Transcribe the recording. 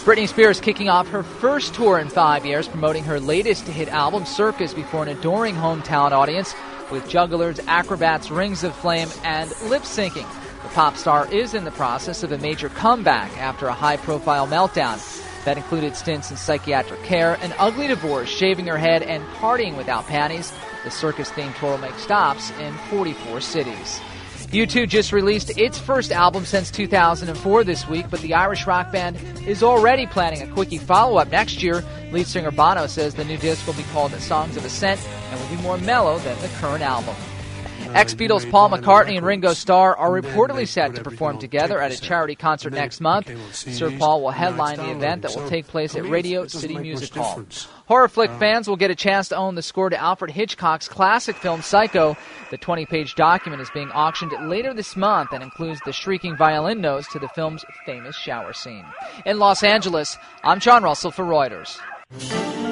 Britney Spears kicking off her first tour in 5 years, promoting her latest hit album, Circus, before an adoring hometown audience with jugglers, acrobats, rings of flame, and lip-syncing. The pop star is in the process of a major comeback after a high-profile meltdown. That included stints in psychiatric care, an ugly divorce, shaving her head, and partying without panties. The circus-themed tour will make stops in 44 cities. U2 just released its first album since 2004 this week, but the Irish rock band is already planning a quickie follow-up next year. Lead singer Bono says the new disc will be called Songs of Ascent and will be more mellow than the current album. Ex-Beatles Paul McCartney and Ringo Starr are reportedly set to perform together at a charity concert next month. Sir Paul will headline the event that will take place at Radio City Music Hall. Horror flick fans will get a chance to own the score to Alfred Hitchcock's classic film Psycho. The 20-page document is being auctioned later this month and includes the shrieking violin notes to the film's famous shower scene. In Los Angeles, I'm John Russell for Reuters.